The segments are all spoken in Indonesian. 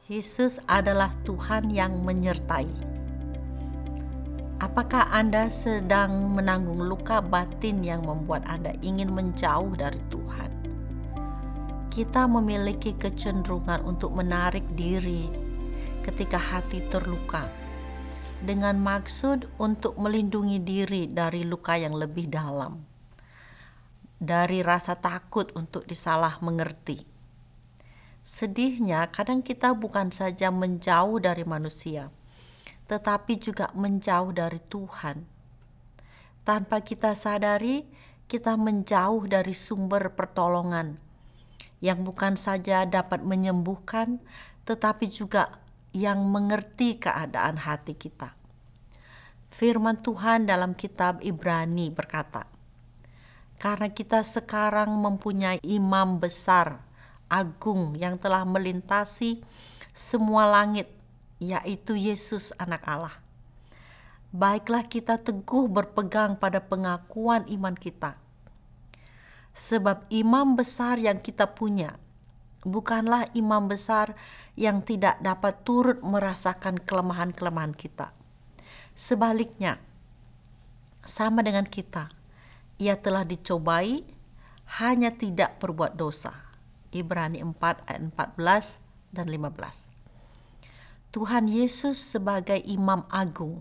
Yesus adalah Tuhan yang menyertai. Apakah Anda sedang menanggung luka batin yang membuat Anda ingin menjauh dari Tuhan? Kita memiliki kecenderungan untuk menarik diri ketika hati terluka, dengan maksud untuk melindungi diri dari luka yang lebih dalam, dari rasa takut untuk disalah mengerti. Sedihnya, kadang kita bukan saja menjauh dari manusia, tetapi juga menjauh dari Tuhan. Tanpa kita sadari, kita menjauh dari sumber pertolongan yang bukan saja dapat menyembuhkan, tetapi juga yang mengerti keadaan hati kita. Firman Tuhan dalam kitab Ibrani berkata, "Karena kita sekarang mempunyai imam besar agung yang telah melintasi semua langit, yaitu Yesus Anak Allah. Baiklah kita teguh berpegang pada pengakuan iman kita. Sebab imam besar yang kita punya bukanlah imam besar yang tidak dapat turut merasakan kelemahan-kelemahan kita. Sebaliknya, sama dengan kita, ia telah dicobai, hanya tidak berbuat dosa." Ibrani 4 ayat 14 dan 15. Tuhan Yesus sebagai imam agung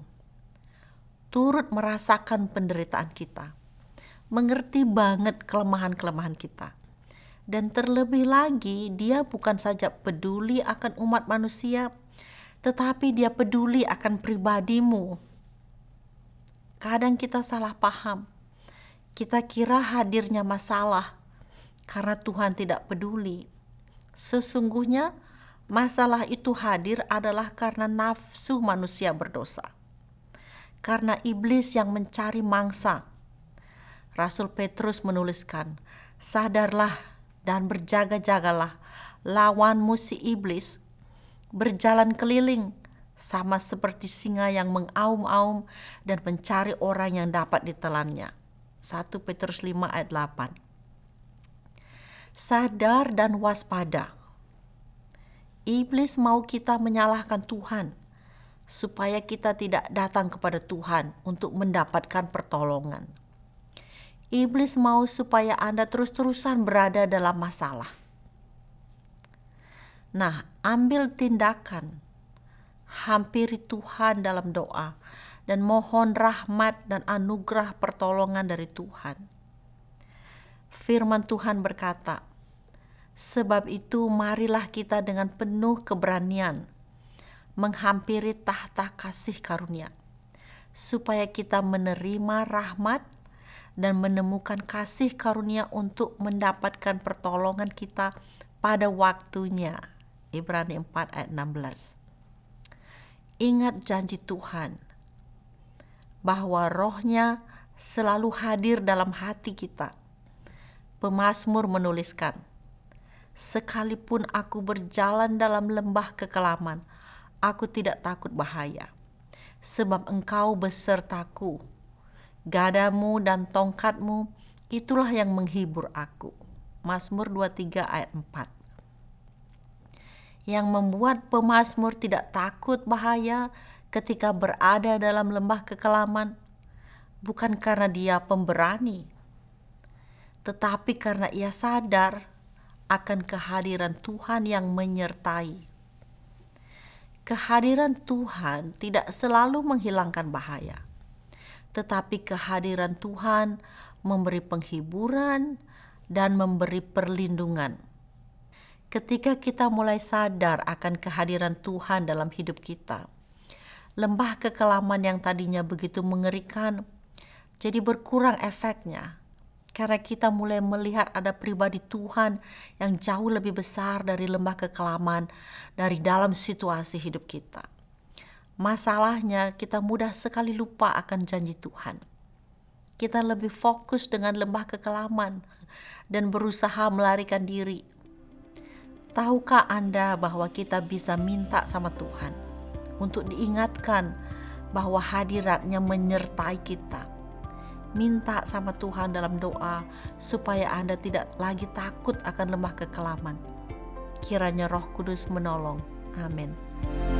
turut merasakan penderitaan kita, mengerti banget kelemahan-kelemahan kita. Dan terlebih lagi, dia bukan saja peduli akan umat manusia, tetapi dia peduli akan pribadimu. Kadang kita salah paham. Kita kira hadirnya masalah karena Tuhan tidak peduli. Sesungguhnya masalah itu hadir adalah karena nafsu manusia berdosa, karena iblis yang mencari mangsa. Rasul Petrus menuliskan, "Sadarlah dan berjaga-jagalah, lawanmu si iblis berjalan keliling sama seperti singa yang mengaum-aum dan mencari orang yang dapat ditelannya." 1 Petrus 5 ayat 8. Sadar dan waspada. Iblis mau kita menyalahkan Tuhan, supaya kita tidak datang kepada Tuhan untuk mendapatkan pertolongan. Iblis mau supaya Anda terus-terusan berada dalam masalah. Nah, ambil tindakan. Hampiri Tuhan dalam doa dan mohon rahmat dan anugerah pertolongan dari Tuhan. Firman Tuhan berkata, "Sebab itu marilah kita dengan penuh keberanian menghampiri tahta kasih karunia, supaya kita menerima rahmat dan menemukan kasih karunia untuk mendapatkan pertolongan kita pada waktunya." Ibrani 4 ayat 16. Ingat janji Tuhan bahwa Roh-Nya selalu hadir dalam hati kita. Pemazmur menuliskan, "Sekalipun aku berjalan dalam lembah kekelaman, aku tidak takut bahaya, sebab Engkau besertaku. Gadamu dan tongkatmu, itulah yang menghibur aku." Mazmur 23 ayat 4. Yang membuat pemazmur tidak takut bahaya ketika berada dalam lembah kekelaman bukan karena dia pemberani, tetapi karena ia sadar akan kehadiran Tuhan yang menyertai. Kehadiran Tuhan tidak selalu menghilangkan bahaya, tetapi kehadiran Tuhan memberi penghiburan dan memberi perlindungan. Ketika kita mulai sadar akan kehadiran Tuhan dalam hidup kita, lembah kekelaman yang tadinya begitu mengerikan jadi berkurang efeknya, karena kita mulai melihat ada pribadi Tuhan yang jauh lebih besar dari lembah kekelaman dari dalam situasi hidup kita. Masalahnya, kita mudah sekali lupa akan janji Tuhan. Kita lebih fokus dengan lembah kekelaman dan berusaha melarikan diri. Tahukah Anda bahwa kita bisa minta sama Tuhan untuk diingatkan bahwa hadiratnya menyertai kita? Minta sama Tuhan dalam doa supaya Anda tidak lagi takut akan lembah kekelaman. Kiranya Roh Kudus menolong Amin.